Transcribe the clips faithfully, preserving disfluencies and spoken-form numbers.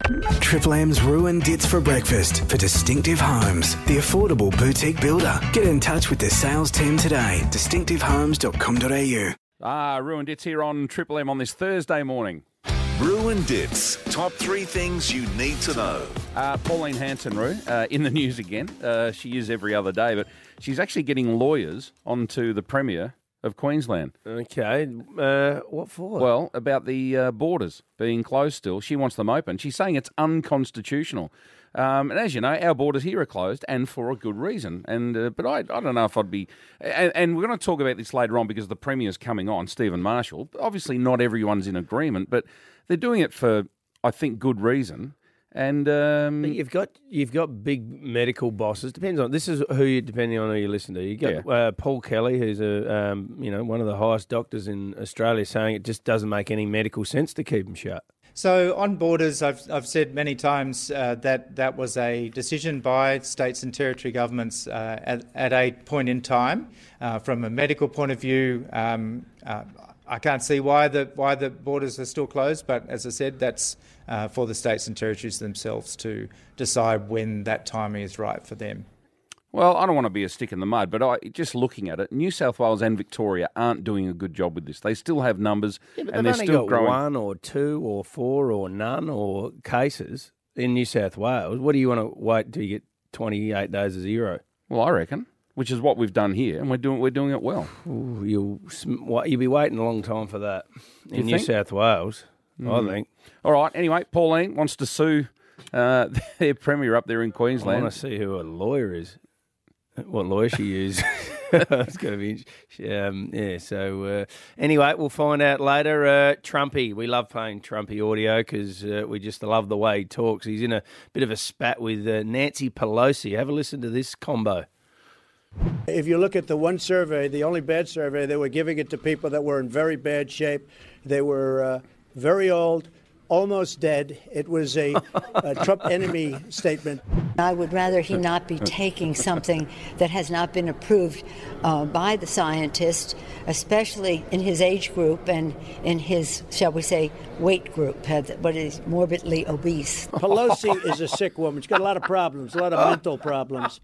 Triple M's Ruin Dits for breakfast for Distinctive Homes, the affordable boutique builder. Get in touch with the sales team today. distinctive homes dot com dot a u. Ah, Ruin Dits here on Triple M on this Thursday morning. Ruin Dits. Top three things you need to know. Uh, Pauline Hanson, Roo, uh, in the news again. Uh, she is every other day, but she's actually getting lawyers onto the Premier of Queensland. Okay. Uh, what for? Well, about the uh, borders being closed still. She wants them open. She's saying it's unconstitutional. Um, and as you know, our borders here are closed, and for a good reason. And uh, but I, I don't know if I'd be... And, and we're going to talk about this later on because the Premier's coming on, Stephen Marshall. Obviously, not everyone's in agreement, but they're doing it for, I think, good reason. And um, But you've got you've got big medical bosses. Depends on this is who you depending on who you listen to. You got Yeah. uh, Paul Kelly, who's a um, you know one of the highest doctors in Australia, saying it just doesn't make any medical sense to keep them shut. So on borders, I've, I've said many times uh, that that was a decision by states and territory governments uh, at, at a point in time. Uh, from a medical point of view, um, uh, I can't see why the why the borders are still closed, but as I said, that's uh, for the states and territories themselves to decide when that timing is right for them. Well, I don't want to be a stick in the mud, but I, just looking at it, New South Wales and Victoria aren't doing a good job with this. They still have numbers, Yeah, but and they've they're only still got growing. one or two or four or none or cases in New South Wales. What do you want to wait till you get twenty-eight days of zero? Well, I reckon, which is what we've done here, and we're doing we're doing it well. Ooh, you'll sm- wa- you'll be waiting a long time for that in You New think? South Wales. I think. All right. Anyway, Pauline wants to sue uh, their Premier up there in I Queensland. want to see who a lawyer is. What lawyer she used. It's going to be interesting. Um, yeah, so uh, anyway, we'll find out later. Uh, Trumpy, we love playing Trumpy audio because uh, we just love the way he talks. He's in a bit of a spat with uh, Nancy Pelosi. Have a listen to this combo. If you look at the one survey, the only bad survey, they were giving it to people that were in very bad shape. They were uh, very old, almost dead. It was a, a Trump enemy statement. I would rather he not be taking something that has not been approved uh, by the scientist, especially in his age group and in his, shall we say, weight group, but is morbidly obese. Pelosi is a sick woman. She's got a lot of problems, a lot of mental problems.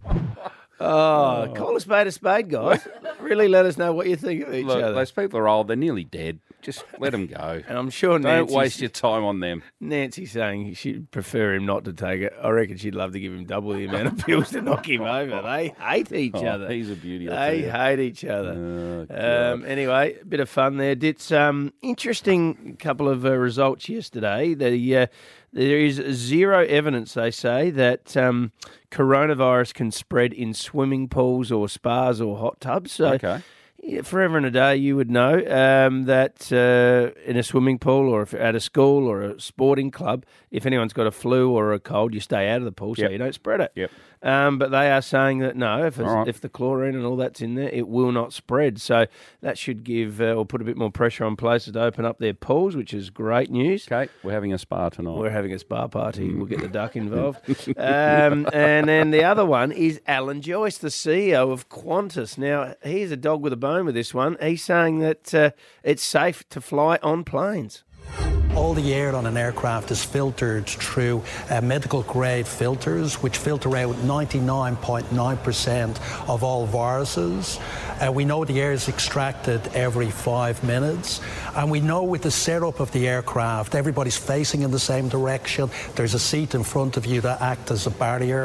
Oh, call a spade a spade, guys. Really let us know what you think of each Look, other. those people are old. They're nearly dead. Just let them go. And I'm sure Don't Nancy's, waste your time on them. Nancy's saying she'd prefer him not to take it. I reckon she'd love to give him double the amount of pills to knock him over. They hate each Oh, other. he's a beauty, I'll They tell you. hate each other. Oh, God. um, anyway, a bit of fun there. It's um interesting couple of uh, results yesterday. The uh, there is zero evidence, they say, that um, coronavirus can spread in swimming pools or spas or hot tubs. So, Okay. yeah, forever and a day, you would know um, that uh, in a swimming pool or if at a school or a sporting club, if anyone's got a flu or a cold, you stay out of the pool so Yep. you don't spread it. Yep. Um, but they are saying that no, if, it's, All right. if the chlorine and all that's in there, it will not spread. So that should give uh, or put a bit more pressure on places to open up their pools, which is great news. Okay, we're having a spa tonight. We're having a spa party. We'll get the duck involved. um, and then the other one is Alan Joyce, the C E O of Qantas. Now, he's a dog with a bone with this one. He's saying that uh, it's safe to fly on planes. All the air on an aircraft is filtered through uh, medical grade filters, which filter out ninety-nine point nine percent of all viruses. Uh, we know the air is extracted every five minutes. And we know with the setup of the aircraft, everybody's facing in the same direction. There's a seat in front of you that acts as a barrier.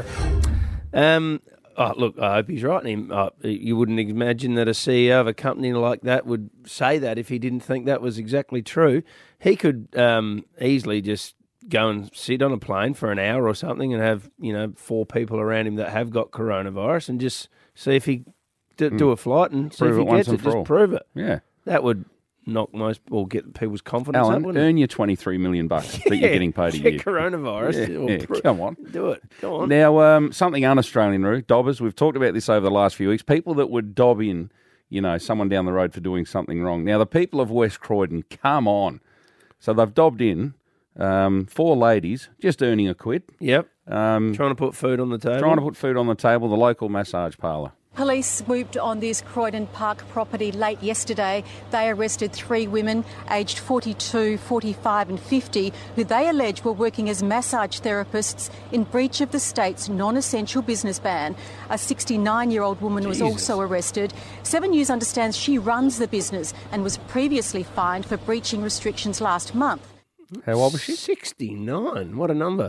Um, oh, look, I hope he's right. He, uh, you wouldn't imagine that a C E O of a company like that would say that if he didn't think that was exactly true. He could um, easily just go and sit on a plane for an hour or something and have, you know, four people around him that have got coronavirus and just see if he d- do a flight and see Prove if it he once gets and it. for Just all. prove it. Yeah. That would knock most or get people's confidence up, Alan, wouldn't it? earn your twenty-three million bucks that you're getting paid a get year. coronavirus. Yeah, or yeah, pro- come on. Do it. Go on. Now, um, something un-Australian, Roo, dobbers. We've talked about this over the last few weeks. People that would dob in, you know, someone down the road for doing something wrong. Now, the people of West Croydon, come on. So they've dobbed in um, four ladies, just earning a quid, Yep. um, Trying to put food on the table. trying to put food on the table, the local massage parlour. Police swooped on this Croydon Park property late yesterday. They arrested three women aged forty-two, forty-five and fifty who they allege were working as massage therapists in breach of the state's non-essential business ban. A sixty-nine-year-old woman was Jesus. also arrested. Seven News understands she runs the business and was previously fined for breaching restrictions last month. How old was she? sixty-nine. What a number.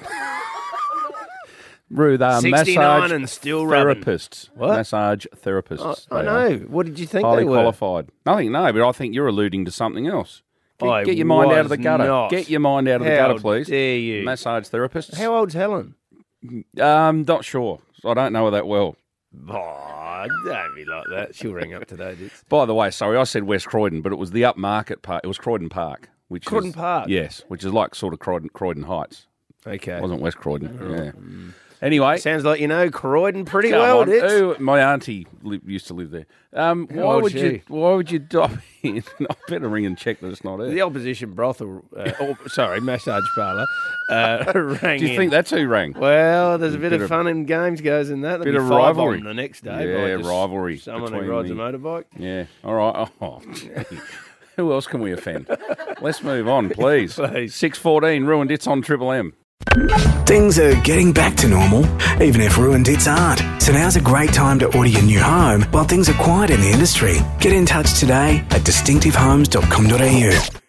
Rue, they are sixty-nine massage and still rubbing. therapists. What? Massage therapists. I, I they know. are. What did you think Highly they were? qualified. Nothing, no, but I think you're alluding to something else. Get, I get your mind out of the was gutter. not. Get your mind out of the How gutter, please. dare you. Massage therapists. How old's Helen? Um, not sure. I don't know her that well. Oh, don't be like that. She'll ring up today, Dix. By the way, sorry, I said West Croydon, but it was the upmarket part. It was Croydon Park. Which Croydon is, Park? Yes, which is like sort of Croydon, Croydon Heights. Okay. It wasn't West Croydon. Yeah. Anyway. Sounds like you know Croydon pretty Come well, on. Dix. Ooh, my auntie li- used to live there. Um, How why old would she? you? Why would you dive in? I better ring and check that it's not The it. opposition brothel, uh, or, sorry, massage parlour, uh, rang Do you in. think that's who rang? Well, there's a bit, Bit of of- fun and games goes in that. There'll bit be of five rivalry. on the next day. Yeah, by just rivalry Someone who between rides a the- motorbike. Yeah. All right. Oh, gee. Who else can we offend? Let's move on, please. Please. six fourteen, Ruined It's on Triple M. Things are getting back to normal, even if ruined it's aren't. So now's a great time to order your new home while things are quiet in the industry. Get in touch today at distinctive homes dot com dot a u.